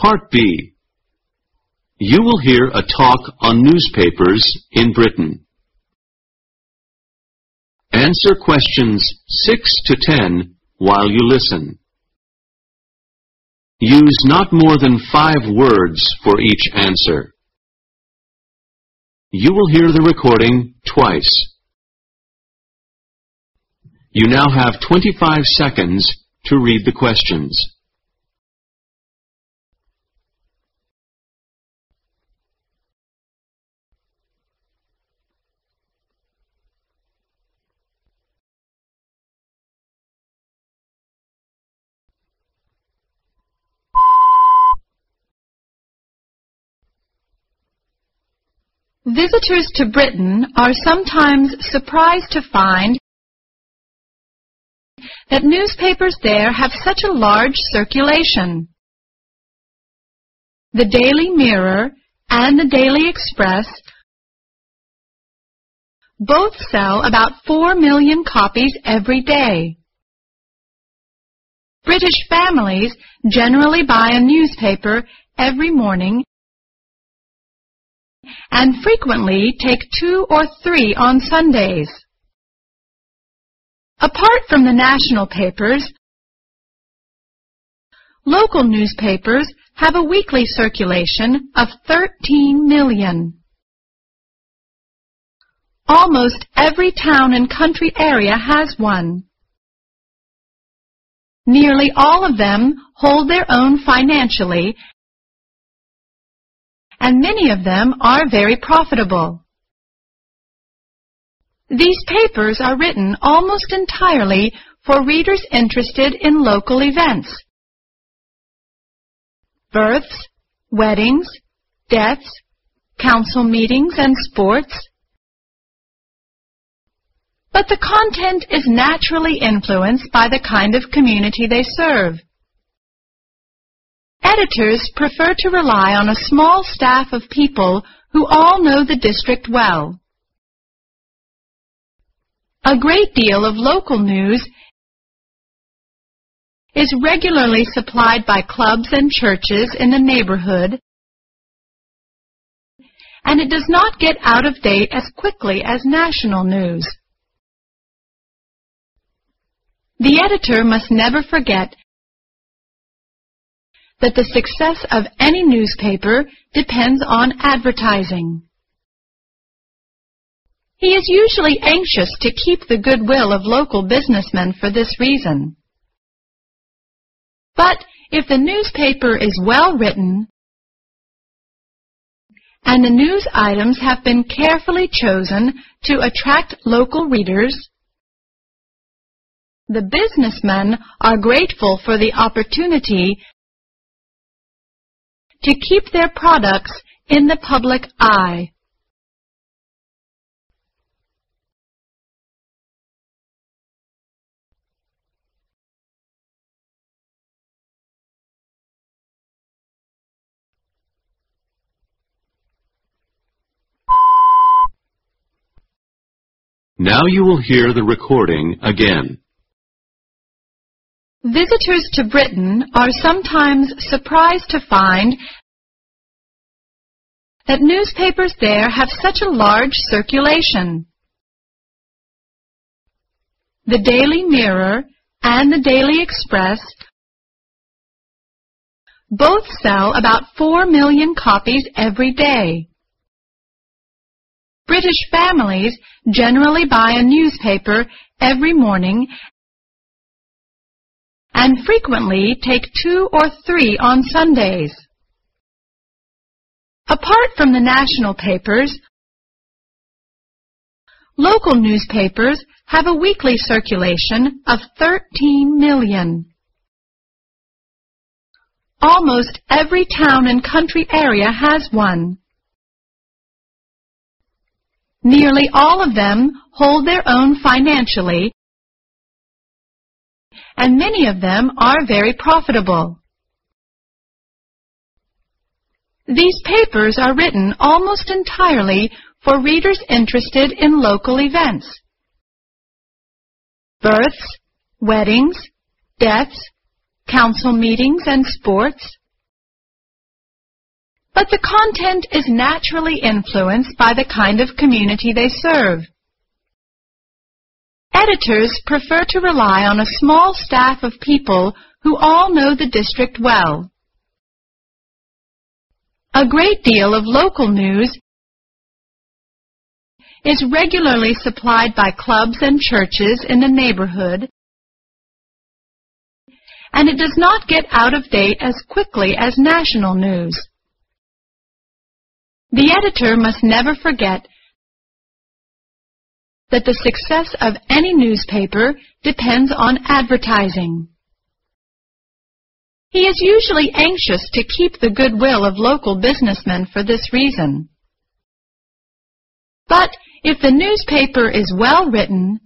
Part B. You will hear a talk on newspapers in Britain. Answer questions 6 to 10 while you listen. Use not more than 5 words for each answer. You will hear the recording twice. You now have 25 seconds to read the questions. Visitors to Britain are sometimes surprised to find that newspapers there have such a large circulation. The Daily Mirror and the Daily Express both sell about 4 million copies every day. British families generally buy a newspaper every morning and frequently take 2 or 3 on Sundays. Apart from the national papers, local newspapers have a weekly circulation of 13 million. Almost every town and country area has one. Nearly all of them hold their own financially, and many of them are very profitable. These papers are written almost entirely for readers interested in local events: births, weddings, deaths, council meetings, and sports. But the content is naturally influenced by the kind of community they serve. Editors prefer to rely on a small staff of people who all know the district well. A great deal of local news is regularly supplied by clubs and churches in the neighborhood, and it does not get out of date as quickly as national news. The editor must never forget that the success of any newspaper depends on advertising. He is usually anxious to keep the goodwill of local businessmen for this reason. But if the newspaper is well written and the news items have been carefully chosen to attract local readers, the businessmen are grateful for the opportunity to keep their products in the public eye. Now you will hear the recording again. Visitors to Britain are sometimes surprised to find that newspapers there have such a large circulation. The Daily Mirror and the Daily Express both sell about 4 million copies every day. British families generally buy a newspaper every morning and frequently take 2 or 3 on Sundays. Apart from the national papers, local newspapers have a weekly circulation of 13 million. Almost every town and country area has one. Nearly all of them hold their own financially, and many of them are very profitable. These papers are written almost entirely for readers interested in local events: births, weddings, deaths, council meetings, and sports. but the content is naturally influenced by the kind of community they serve. Editors prefer to rely on a small staff of people who all know the district well. A great deal of local news is regularly supplied by clubs and churches in the neighborhood, and it does not get out of date as quickly as national news. The editor must never forget that the success of any newspaper depends on advertising. He is usually anxious to keep the goodwill of local businessmen for this reason. But if the newspaper is well written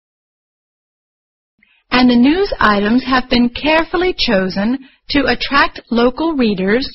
and the news items have been carefully chosen to attract local readers,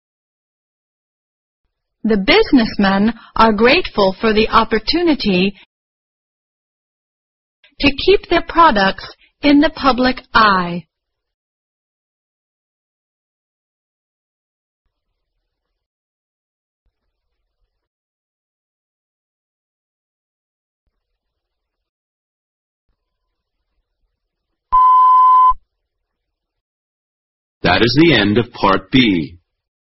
the businessmen are grateful for the opportunity to keep their products in the public eye. That is the end of Part B.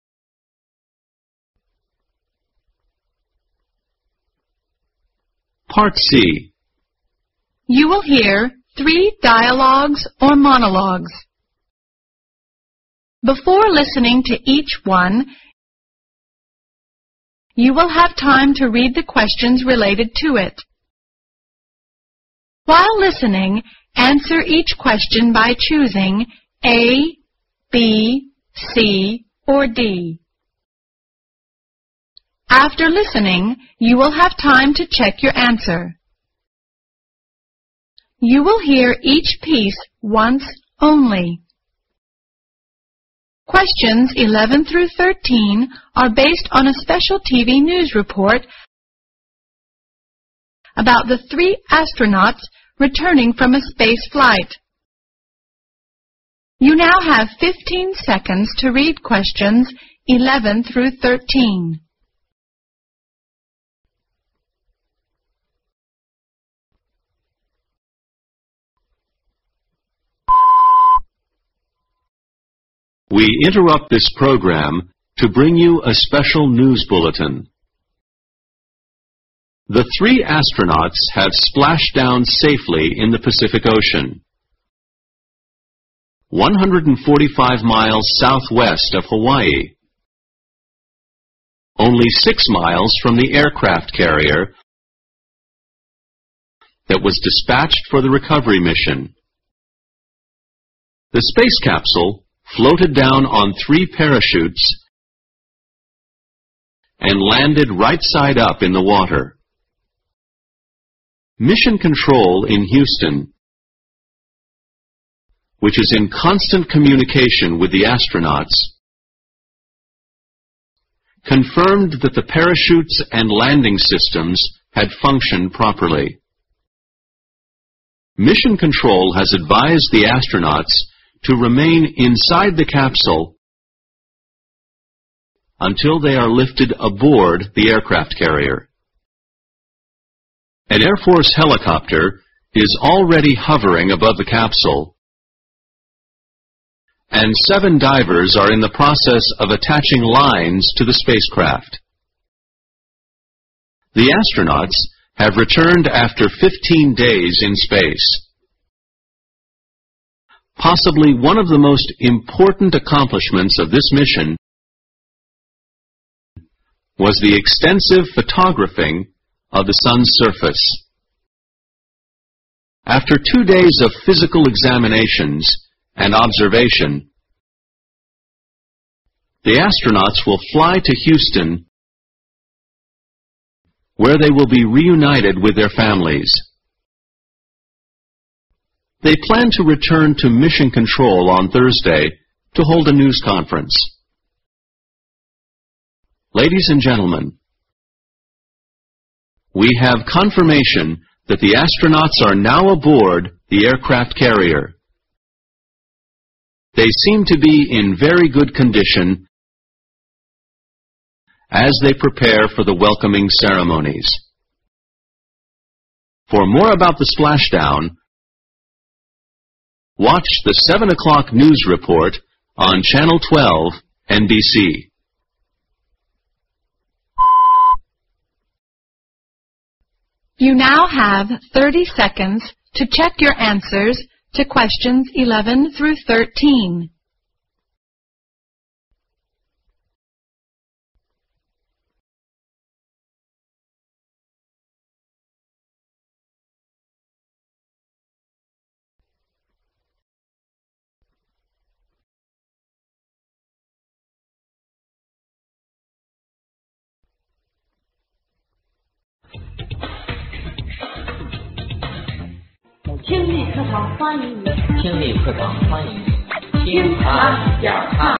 Part C. You will hear 3 dialogues or monologues. Before listening to each one, you will have time to read the questions related to it. While listening, answer each question by choosing A, B, C, or D. After listening, you will have time to check your answer. You will hear each piece once only. Questions 11 through 13 are based on a special TV news report about the 3 astronauts returning from a space flight. You now have 15 seconds to read questions 11 through 13. We interrupt this program to bring you a special news bulletin. The 3 astronauts have splashed down safely in the Pacific Ocean, 145 miles southwest of Hawaii, only 6 miles from the aircraft carrier that was dispatched for the recovery mission. The space capsule floated down on 3 parachutes and landed right side up in the water. Mission Control in Houston, which is in constant communication with the astronauts, confirmed that the parachutes and landing systems had functioned properly. Mission Control has advised the astronauts to remain inside the capsule until they are lifted aboard the aircraft carrier. An Air Force helicopter is already hovering above the capsule, and 7 divers are in the process of attaching lines to the spacecraft. The astronauts have returned after 15 days in space. Possibly one of the most important accomplishments of this mission was the extensive photographing of the sun's surface. After 2 days of physical examinations and observation, the astronauts will fly to Houston, where they will be reunited with their families. They plan to return to Mission Control on Thursday to hold a news conference. Ladies and gentlemen, we have confirmation that the astronauts are now aboard the aircraft carrier. They seem to be in very good condition as they prepare for the welcoming ceremonies. For more about the splashdown, watch the 7 o'clock news report on Channel 12, NBC. You now have 30 seconds to check your answers to questions 11 through 13. 听力课堂欢迎你，听他讲他。